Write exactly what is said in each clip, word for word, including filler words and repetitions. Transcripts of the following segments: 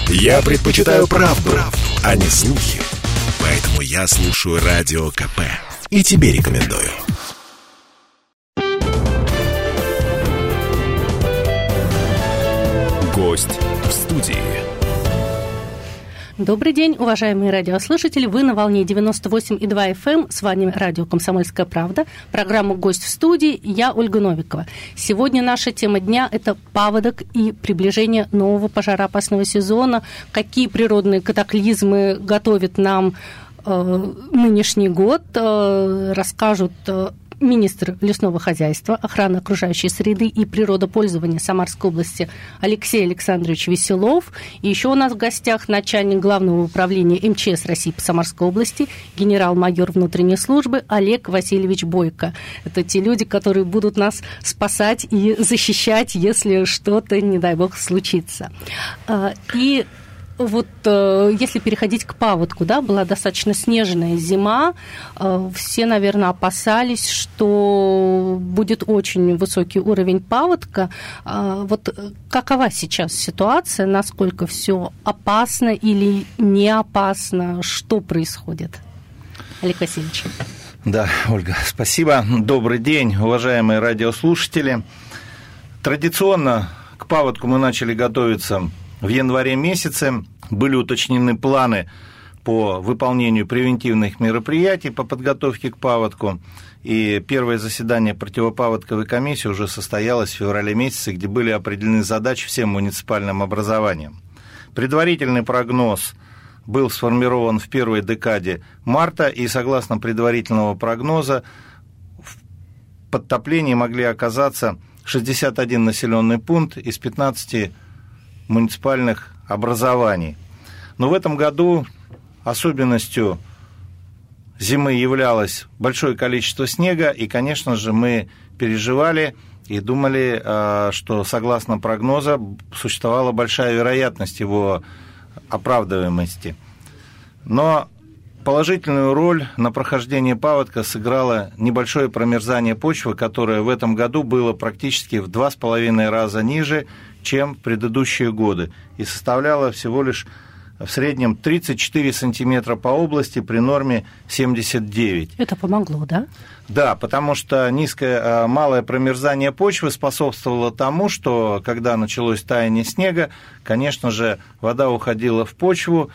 Я предпочитаю правду, правду, а не слухи. Поэтому я слушаю Радио КП. И тебе рекомендую. Гость в студии. Добрый день, уважаемые радиослушатели. Вы на волне девяносто восемь и два эф эм. С вами радио «Комсомольская правда». Программа «Гость в студии». Я Ольга Новикова. Сегодня наша тема дня – это паводок и приближение нового пожароопасного сезона. Какие природные катаклизмы готовит нам э, нынешний год, э, расскажут э, министр лесного хозяйства, охраны окружающей среды и природопользования Самарской области Алексей Александрович Веселов. И еще у нас в гостях начальник главного управления эм че эс России по Самарской области, генерал-майор внутренней службы Олег Васильевич Бойко. Это те люди, которые будут нас спасать и защищать, если что-то, не дай бог, случится. И вот если переходить к паводку, да, была достаточно снежная зима, все, наверное, опасались, что будет очень высокий уровень паводка. Вот какова сейчас ситуация, насколько все опасно или не опасно, что происходит? Олег Васильевич. Да, Ольга, спасибо. Добрый день, уважаемые радиослушатели. Традиционно к паводку мы начали готовиться в январе месяце. Были уточнены планы по выполнению превентивных мероприятий по подготовке к паводку. И первое заседание противопаводковой комиссии уже состоялось в феврале месяце, где были определены задачи всем муниципальным образованиям. Предварительный прогноз был сформирован в первой декаде марта, и согласно предварительного прогноза в подтоплении могли оказаться шестьдесят один населенный пункт из пятнадцати муниципальных образований. Но в этом году особенностью зимы являлось большое количество снега, и, конечно же, мы переживали и думали, что, согласно прогнозу, существовала большая вероятность его оправдываемости. Но положительную роль на прохождение паводка сыграло небольшое промерзание почвы, которое в этом году было практически в два с половиной раза ниже, чем в предыдущие годы, и составляло всего лишь в среднем тридцать четыре сантиметра по области при норме семьдесят девять. Это помогло, да? Да, потому что низкое, малое промерзание почвы способствовало тому, что когда началось таяние снега, конечно же, вода уходила в почву,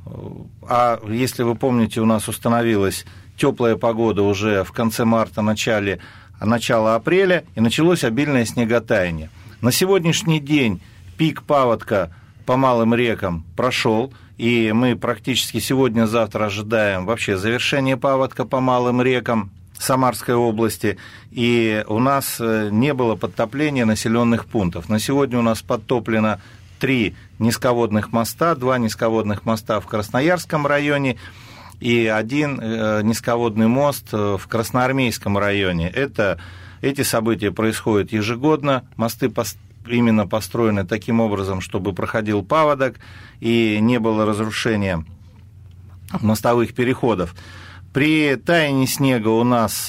а если вы помните, у нас установилась теплая погода уже в конце марта, начале, начало апреля, и началось обильное снеготаяние. На сегодняшний день пик паводка по малым рекам прошел, и мы практически сегодня-завтра ожидаем вообще завершения паводка по малым рекам Самарской области, и у нас не было подтопления населенных пунктов. На сегодня у нас подтоплено три низководных моста, два низководных моста в Красноярском районе и один низководный мост в Красноармейском районе. Это Эти события происходят ежегодно, мосты именно построены таким образом, чтобы проходил паводок и не было разрушения мостовых переходов. При таянии снега у нас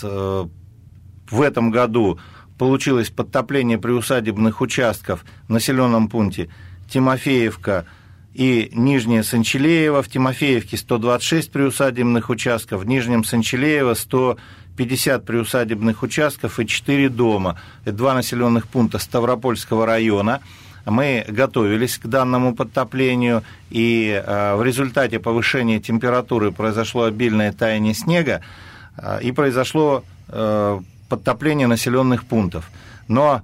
в этом году получилось подтопление приусадебных участков в населенном пункте Тимофеевка и Нижнее Санчелеево. В Тимофеевке сто двадцать шесть приусадебных участков, в Нижнем Санчелеево сто пятьдесят приусадебных участков и четыре дома. Это два населенных пункта Ставропольского района. Мы готовились к данному подтоплению, и в результате повышения температуры произошло обильное таяние снега, и произошло подтопление населенных пунктов. Но,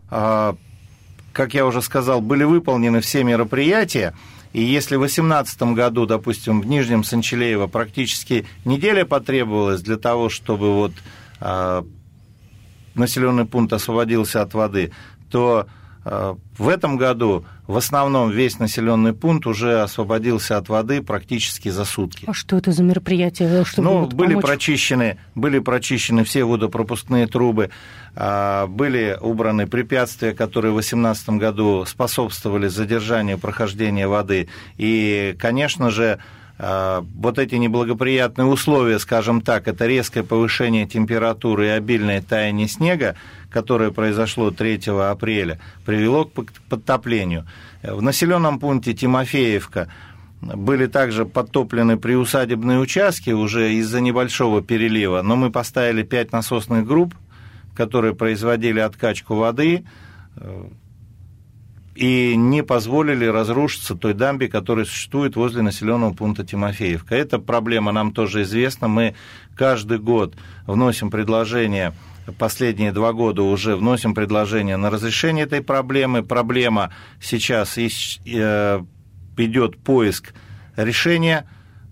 как я уже сказал, были выполнены все мероприятия. И если в две тысячи восемнадцатом году, допустим, в Нижнем Санчелеево практически неделя потребовалась для того, чтобы вот, э, населенный пункт освободился от воды, то э, в этом году в основном весь населенный пункт уже освободился от воды практически за сутки. А что это за мероприятие? Чтобы ну, вот были помочь? прочищены, были прочищены все водопропускные трубы, были убраны препятствия, которые в две тысячи восемнадцатом году способствовали задержанию прохождения воды. И, конечно же, вот эти неблагоприятные условия, скажем так, это резкое повышение температуры и обильное таяние снега, которое произошло третьего апреля, привело к подтоплению. В населенном пункте Тимофеевка были также подтоплены приусадебные участки уже из-за небольшого перелива, но мы поставили пять насосных групп, которые производили откачку воды и не позволили разрушиться той дамбе, которая существует возле населенного пункта Тимофеевка. Эта проблема нам тоже известна. Мы каждый год вносим предложения, последние два года уже вносим предложения на разрешение этой проблемы. Проблема сейчас идет поиск решения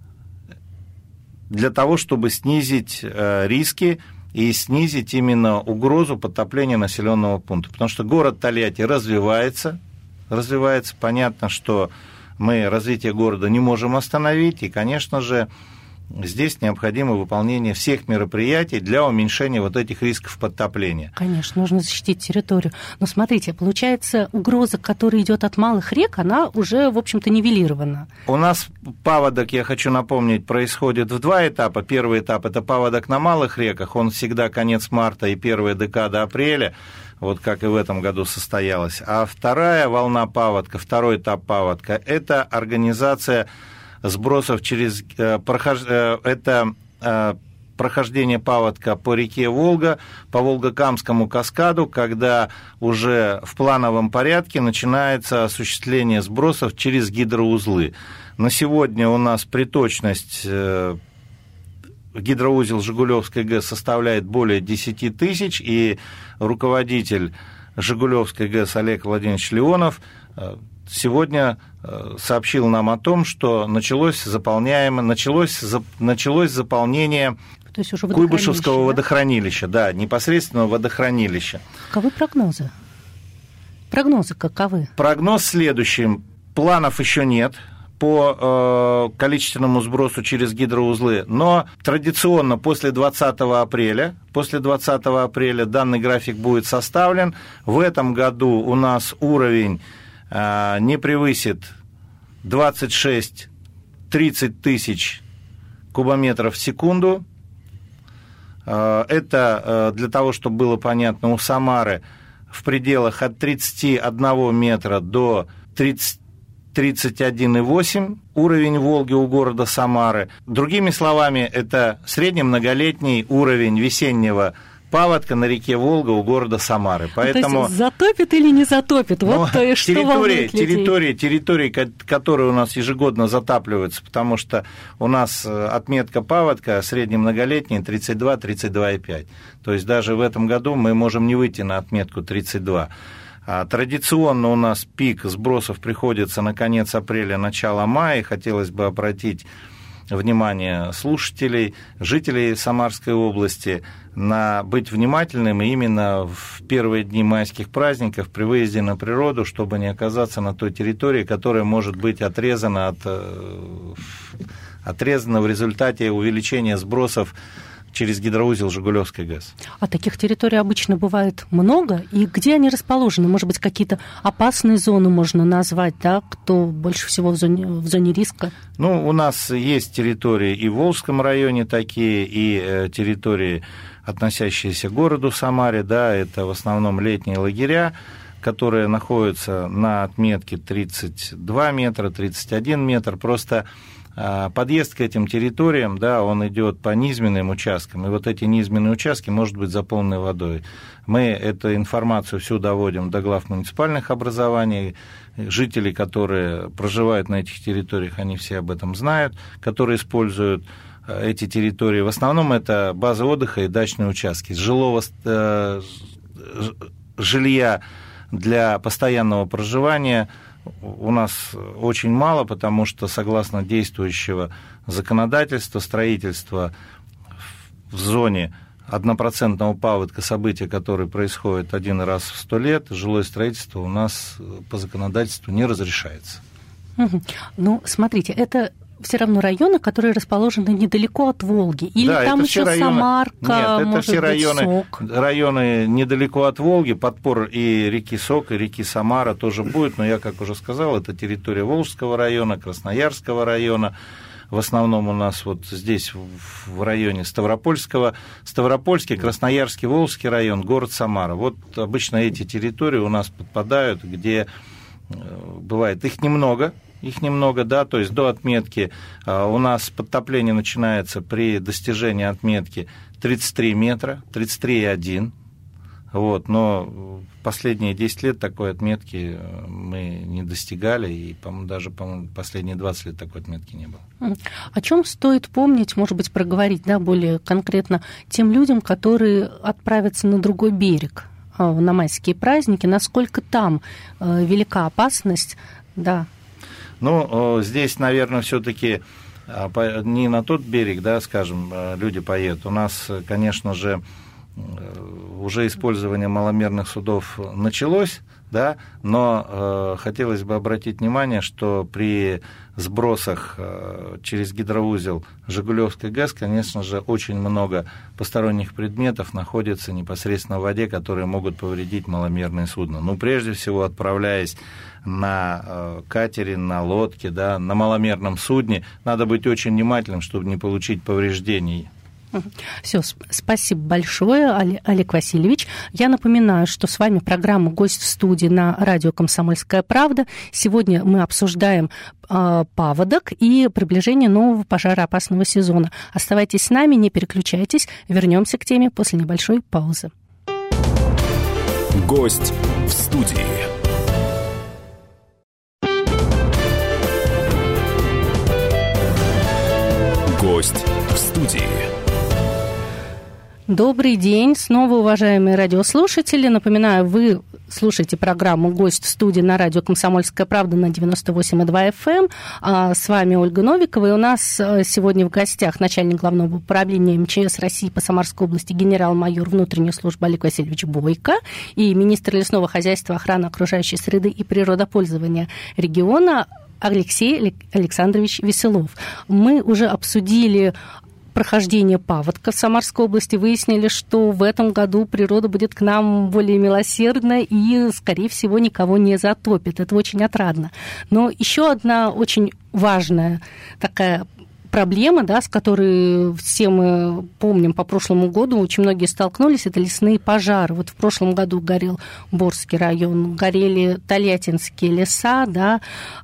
для того, чтобы снизить риски и снизить именно угрозу подтопления населенного пункта. Потому что город Тольятти развивается, развивается. Понятно, что мы развитие города не можем остановить, и, конечно же, здесь необходимо выполнение всех мероприятий для уменьшения вот этих рисков подтопления. Конечно, нужно защитить территорию. Но смотрите, получается, угроза, которая идет от малых рек, она уже, в общем-то, нивелирована. У нас паводок, я хочу напомнить, происходит в два этапа. Первый этап – это паводок на малых реках, он всегда конец марта и первая декада апреля, вот как и в этом году состоялось. А вторая волна паводка, второй этап паводка – это организация сбросов через это прохождение паводка по реке Волга, по Волго-Камскому каскаду, когда уже в плановом порядке начинается осуществление сбросов через гидроузлы. На сегодня у нас приточность гидроузел Жигулевской ГЭС составляет более десять тысяч, и руководитель Жигулевской ГЭС Олег Владимирович Леонов сегодня сообщил нам о том, что началось, заполняемо, началось, началось заполнение То есть уже Куйбышевского да? водохранилища, да, непосредственно водохранилища. Каковы прогнозы? Прогнозы каковы? Прогноз следующий. Планов еще нет по э, количественному сбросу через гидроузлы, но традиционно после двадцатого апреля, после двадцатого апреля данный график будет составлен. В этом году у нас уровень э, не превысит двадцать шесть - тридцать тысяч кубометров в секунду. Э, это э, для того, чтобы было понятно, у Самары в пределах от тридцати одного метра до тридцать один и восемь уровень Волги у города Самары. Другими словами, это среднемноголетний уровень весеннего паводка на реке Волга у города Самары. Поэтому... То есть затопит или не затопит? Вот то, что волнует людей. Территории, территории, которые у нас ежегодно затапливаются, потому что у нас отметка паводка среднемноголетняя тридцать два - тридцать два и пять. То есть даже в этом году мы можем не выйти на отметку тридцать два. Традиционно у нас пик сбросов приходится на конец апреля, начало мая. Хотелось бы обратить внимание слушателей, жителей Самарской области на быть внимательным именно в первые дни майских праздников при выезде на природу, чтобы не оказаться на той территории, которая может быть отрезана, от, отрезана в результате увеличения сбросов через гидроузел Жигулевской ГЭС. А таких территорий обычно бывает много, и где они расположены? Может быть, какие-то опасные зоны можно назвать, да, кто больше всего в зоне, в зоне риска? Ну, у нас есть территории и в Волжском районе такие, и э, территории, относящиеся к городу Самаре, да, это в основном летние лагеря, которые находятся на отметке тридцать два метра, тридцать один метр, просто подъезд к этим территориям, да, он идет по низменным участкам, и вот эти низменные участки могут быть заполнены водой. Мы эту информацию всю доводим до глав муниципальных образований, жители, которые проживают на этих территориях, они все об этом знают, которые используют эти территории. В основном это базы отдыха и дачные участки. Жилого, э, жилья для постоянного проживания у нас очень мало, потому что, согласно действующего законодательства, строительство в зоне однопроцентного паводка, события, которые происходят один раз в сто лет, жилое строительство у нас по законодательству не разрешается. Угу. Ну, смотрите, это все равно районы, которые расположены недалеко от Волги. Или да, там еще районы... Самарка, Нет, это может все быть, районы, Сок. районы недалеко от Волги, подпор и реки Сок, и реки Самара тоже будет, но я, как уже сказал, это территория Волжского района, Красноярского района. В основном у нас вот здесь, в районе Ставропольского, Ставропольский, Красноярский, Волжский район, город Самара. Вот обычно эти территории у нас подпадают, где бывает их немного, их немного, да, то есть до отметки у нас подтопление начинается при достижении отметки тридцать три метра, тридцать три и один. Вот, но последние десять лет такой отметки мы не достигали, и, по-моему, даже, по-моему, последние двадцать лет такой отметки не было. О чем стоит помнить, может быть, проговорить, да, более конкретно тем людям, которые отправятся на другой берег на майские праздники, насколько там велика опасность, да? Ну, здесь, наверное, все-таки не на тот берег, да, скажем, люди поедут. У нас, конечно же, уже использование маломерных судов началось, да, но э, хотелось бы обратить внимание, что при сбросах э, через гидроузел Жигулевской ГЭС, конечно же, очень много посторонних предметов находится непосредственно в воде, которые могут повредить маломерные судна. Ну, прежде всего, отправляясь на э, катере, на лодке, да, на маломерном судне, надо быть очень внимательным, чтобы не получить повреждений. Все, спасибо большое, Олег Васильевич. Я напоминаю, что с вами программа «Гость в студии» на радио «Комсомольская правда». Сегодня мы обсуждаем э, паводок и приближение нового пожароопасного сезона. Оставайтесь с нами, не переключайтесь. Вернемся к теме после небольшой паузы. «Гость в студии». Гость в студии. Добрый день, снова, уважаемые радиослушатели. Напоминаю, вы слушаете программу «Гость в студии» на радио «Комсомольская правда» на девяносто восемь и два эф эм. С вами Ольга Новикова, и у нас сегодня в гостях начальник Главного управления эм че эс России по Самарской области генерал-майор внутренней службы Олег Васильевич Бойко и министр лесного хозяйства, охраны окружающей среды и природопользования региона Алексей Александрович Веселов. Мы уже обсудили прохождение паводка в Самарской области, выяснили, что в этом году природа будет к нам более милосердна и, скорее всего, никого не затопит. Это очень отрадно. Но еще одна очень важная такая проблема, да, с которой все мы помним по прошлому году, очень многие столкнулись, это лесные пожары. Вот в прошлом году горел Борский район, горели тольяттинские леса, да.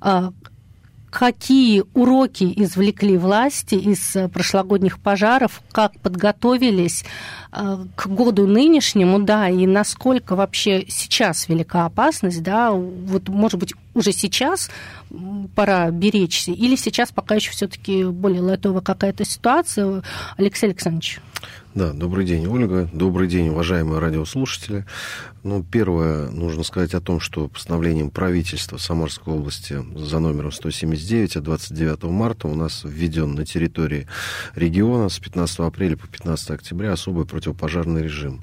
Какие уроки извлекли власти из прошлогодних пожаров, как подготовились к году нынешнему, да, и насколько вообще сейчас велика опасность, да, вот, может быть, уже сейчас пора беречься, или сейчас пока еще все-таки более лайтовая какая-то ситуация? Алексей Александрович. Да, добрый день, Ольга. Добрый день, уважаемые радиослушатели. Ну, первое, нужно сказать о том, что постановлением правительства Самарской области за номером сто семьдесят девять от двадцать девятого марта у нас введен на территории региона с пятнадцатого апреля по пятнадцатого октября особый противопожарный режим.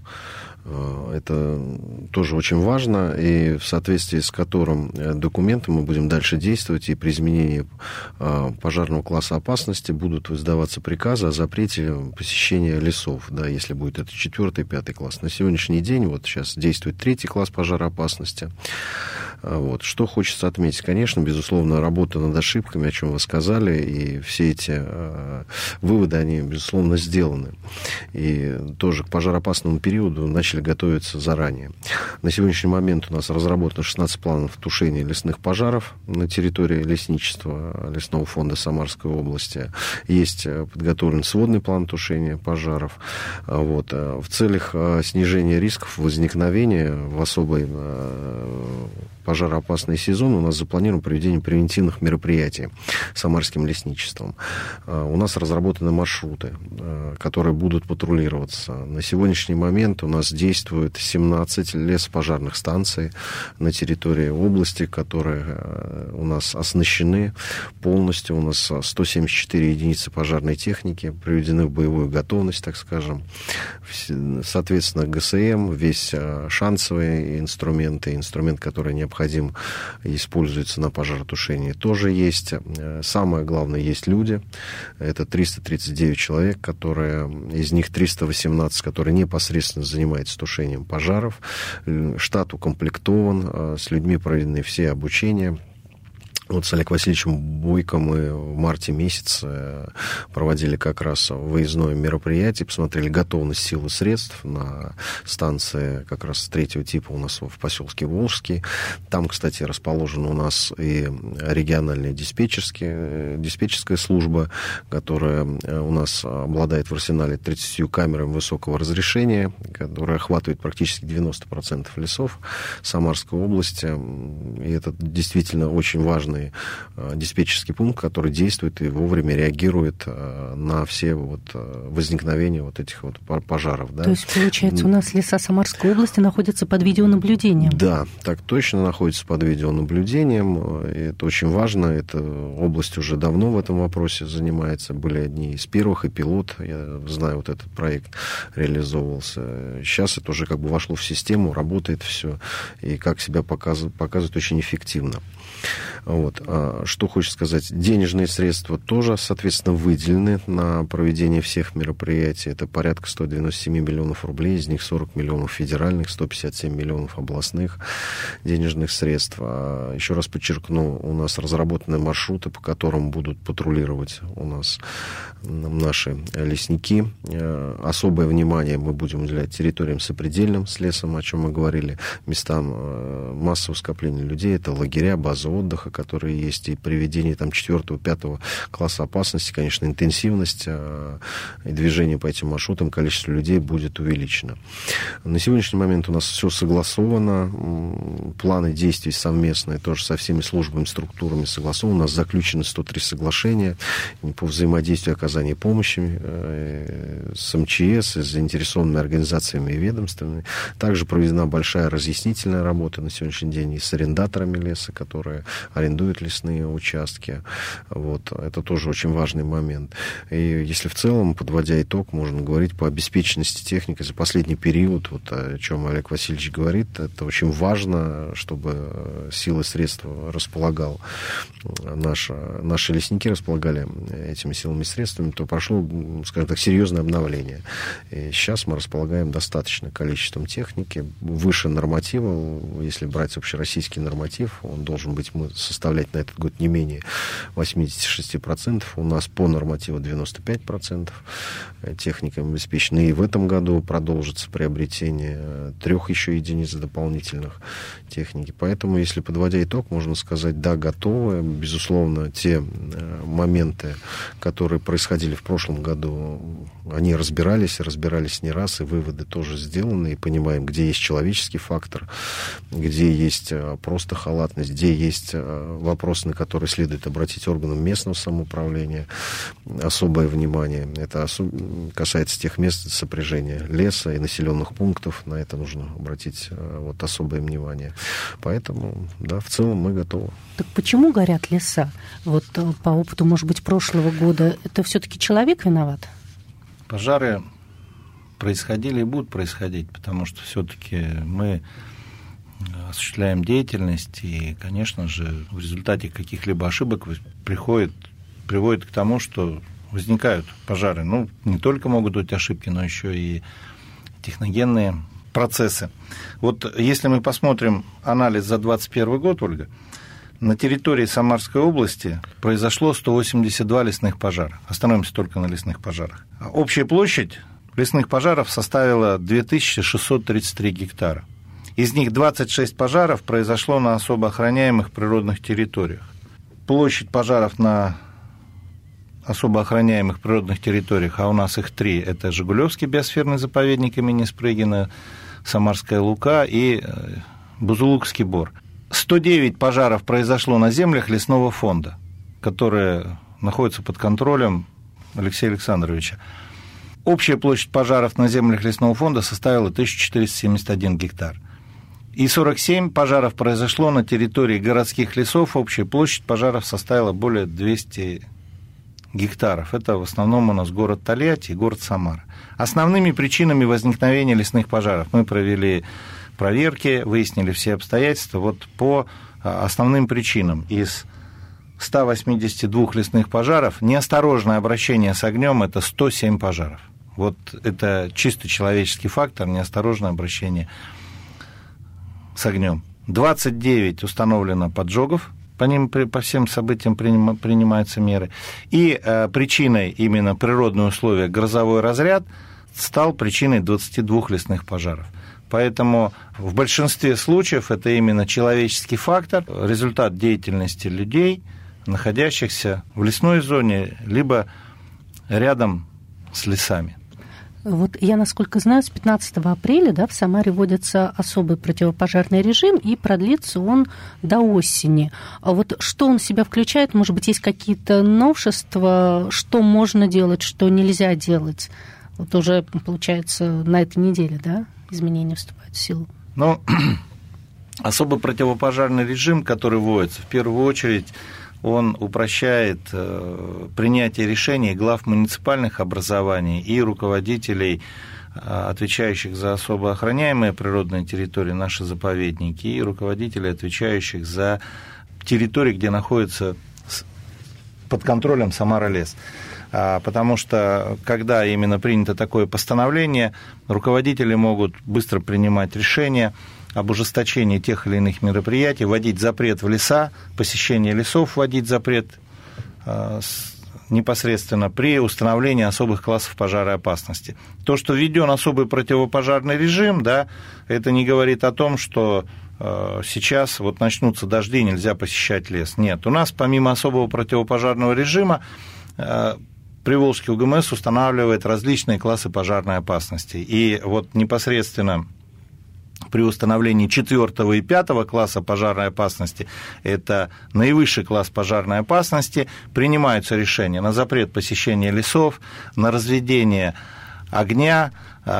Это тоже очень важно, и в соответствии с которым документом мы будем дальше действовать, и при изменении пожарного класса опасности будут издаваться приказы о запрете посещения лесов, да, если будет это четвертый, пятый класс. На сегодняшний день вот сейчас действует третий класс пожароопасности. Вот. Что хочется отметить, конечно, безусловно, работа над ошибками, о чем вы сказали, и все эти э, выводы, они, безусловно, сделаны. И тоже к пожароопасному периоду начали готовиться заранее. На сегодняшний момент у нас разработано шестнадцать планов тушения лесных пожаров на территории лесничества Лесного фонда Самарской области. Есть подготовлен сводный план тушения пожаров. Вот. В целях снижения рисков возникновения в особой пожароопасный сезон у нас запланировано проведение превентивных мероприятий самарским лесничеством. У нас разработаны маршруты, которые будут патрулироваться. На сегодняшний момент у нас действует семнадцать лесопожарных станций на территории области, которые у нас оснащены полностью. У нас сто семьдесят четыре единицы пожарной техники приведены в боевую готовность, так скажем. Соответственно, ГСМ, весь шансовые инструменты, инструмент, который необходим, необходим, используется на пожаротушении, тоже есть. Самое главное, есть люди. Это триста тридцать девять человек, которые, из них триста восемнадцать, которые непосредственно занимаются тушением пожаров. Штат укомплектован, с людьми проведены все обучения. Вот с Олегом Васильевичем Бойко мы в марте месяце проводили как раз выездное мероприятие, посмотрели готовность сил и средств на станции как раз третьего типа у нас в поселке Волжский. Там, кстати, расположена у нас и региональная диспетчерская, диспетчерская служба, которая у нас обладает в арсенале тридцатью камерами высокого разрешения, которая охватывает практически девяносто процентов лесов Самарской области. И это действительно очень важно диспетчерский пункт, который действует и вовремя реагирует на все вот возникновения вот этих вот пожаров. Да. То есть, получается, у нас леса Самарской области находятся под видеонаблюдением? Да, так точно находится под видеонаблюдением. И это очень важно. Эта область уже давно в этом вопросе занимается. Были одни из первых, и пилот, я знаю, вот этот проект реализовывался. Сейчас это уже как бы вошло в систему, работает все, и как себя показывает, показывает очень эффективно. Вот. А что хочется сказать, денежные средства тоже, соответственно, выделены на проведение всех мероприятий. Это порядка сто девяносто семь миллионов рублей, из них сорок миллионов федеральных, сто пятьдесят семь миллионов областных денежных средств. А еще раз подчеркну, у нас разработаны маршруты, по которым будут патрулировать у нас наши лесники. Особое внимание мы будем уделять территориям сопредельным с лесом, о чем мы говорили, местам массового скопления людей. Это лагеря, базы отдыха, которые есть, и при ведении там четвёртого, пятого класса опасности, конечно, интенсивность и движение по этим маршрутам, количество людей будет увеличено. На сегодняшний момент у нас все согласовано, планы действий совместные тоже со всеми службами, структурами согласованы. У нас заключено сто три соглашения по взаимодействию и оказанию помощи с эм че эс, с заинтересованными организациями и ведомствами. Также проведена большая разъяснительная работа на сегодняшний день и с арендаторами леса, которые арендуют лесные участки. Вот. Это тоже очень важный момент. И если в целом, подводя итог, можно говорить по обеспеченности техникой за последний период, вот о чем Олег Васильевич говорит, это очень важно, чтобы силы и средства располагал наши, наши лесники, располагали этими силами и средствами, то прошло, скажем так, серьезное обновление. И сейчас мы располагаем достаточным количеством техники, выше норматива. Если брать общероссийский норматив, он должен быть, мы составлять на этот год не менее восемьдесят шесть процентов. У нас по нормативу девяносто пять процентов техниками обеспечено. И в этом году продолжится приобретение трех еще единиц дополнительных техники. Поэтому, если подводя итог, можно сказать, да, готовы. Безусловно, те моменты, которые происходили в прошлом году, они разбирались, разбирались не раз, и выводы тоже сделаны, и понимаем, где есть человеческий фактор, где есть просто халатность, где есть вопросы, на которые следует обратить органам местного самоуправления особое внимание. Это особ... касается тех мест сопряжения леса и населенных пунктов. На это нужно обратить вот особое внимание. Поэтому, да, в целом мы готовы. Так почему горят леса? Вот по опыту, может быть, прошлого года, это все-таки человек виноват? Пожары происходили и будут происходить, потому что все-таки мы осуществляем деятельность, и, конечно же, в результате каких-либо ошибок приходит, приводит к тому, что возникают пожары. Ну, не только могут быть ошибки, но еще и техногенные процессы. Вот если мы посмотрим анализ за двадцать первый год, Ольга, на территории Самарской области произошло сто восемьдесят два лесных пожара. Остановимся только на лесных пожарах. Общая площадь лесных пожаров составила две тысячи шестьсот тридцать три гектара. Из них двадцать шесть пожаров произошло на особо охраняемых природных территориях. Площадь пожаров на особо охраняемых природных территориях, а у нас их три, это Жигулевский биосферный заповедник имени Спрыгина, Самарская Лука и Бузулукский бор. сто девять пожаров произошло на землях лесного фонда, которые находятся под контролем Алексея Александровича. Общая площадь пожаров на землях лесного фонда составила тысяча четыреста семьдесят один гектар. И сорок семь пожаров произошло на территории городских лесов. Общая площадь пожаров составила более двухсот гектаров. Это в основном у нас город Тольятти и город Самара. Основными причинами возникновения лесных пожаров мы провели проверки, выяснили все обстоятельства. Вот по основным причинам из ста восьмидесяти двух лесных пожаров неосторожное обращение с огнем – это сто семь пожаров. Вот это чисто человеческий фактор, неосторожное обращение с огнем. двадцать девять установлено поджогов по ним, по всем событиям принимаются меры. И причиной именно природные условия, грозовой разряд, стал причиной двадцати двух лесных пожаров. Поэтому в большинстве случаев это именно человеческий фактор, результат деятельности людей, находящихся в лесной зоне, либо рядом с лесами. Вот я, насколько знаю, с пятнадцатого апреля, да, в Самаре вводится особый противопожарный режим, и продлится он до осени. А вот что он в себя включает? Может быть, есть какие-то новшества, что можно делать, что нельзя делать? Вот уже, получается, на этой неделе, да, изменения вступают в силу? Ну, особый противопожарный режим, который вводится, в первую очередь, он упрощает принятие решений глав муниципальных образований и руководителей, отвечающих за особо охраняемые природные территории, наши заповедники, и руководителей, отвечающих за территории, где находится под контролем Самара-лес. Потому что, когда именно принято такое постановление, руководители могут быстро принимать решения об ужесточении тех или иных мероприятий, вводить запрет в леса, посещение лесов, вводить запрет непосредственно при установлении особых классов пожароопасности. То, что введен особый противопожарный режим, да, это не говорит о том, что сейчас вот начнутся дожди, нельзя посещать лес. Нет, у нас помимо особого противопожарного режима Приволжский УГМС устанавливает различные классы пожарной опасности. И вот непосредственно при установлении четвертого и пятого класса пожарной опасности, это наивысший класс пожарной опасности, принимаются решения на запрет посещения лесов, на разведение огня.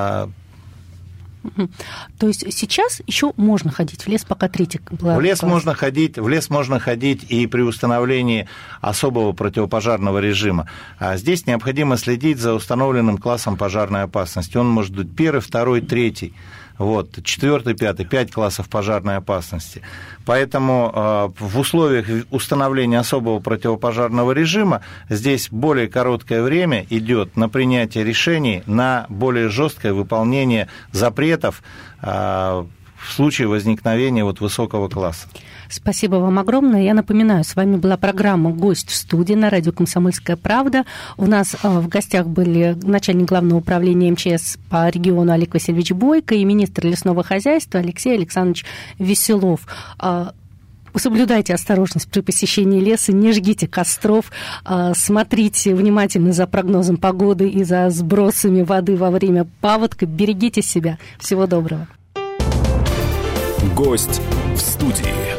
То есть сейчас еще можно ходить в лес, пока третий класс? В лес можно ходить, в лес можно ходить и при установлении особого противопожарного режима. А здесь необходимо следить за установленным классом пожарной опасности. Он может быть первый, второй, третий. Вот, четвертый, пятый, пять классов пожарной опасности. Поэтому э, в условиях установления особого противопожарного режима здесь более короткое время идет на принятие решений, на более жесткое выполнение запретов э, в случае возникновения вот высокого класса. Спасибо вам огромное. Я напоминаю, с вами была программа «Гость в студии» на радио «Комсомольская правда». У нас в гостях были начальник Главного управления эм че эс по региону Олег Васильевич Бойко и министр лесного хозяйства Алексей Александрович Веселов. Соблюдайте осторожность при посещении леса, не жгите костров, смотрите внимательно за прогнозом погоды и за сбросами воды во время паводка. Берегите себя. Всего доброго. Гость в студии.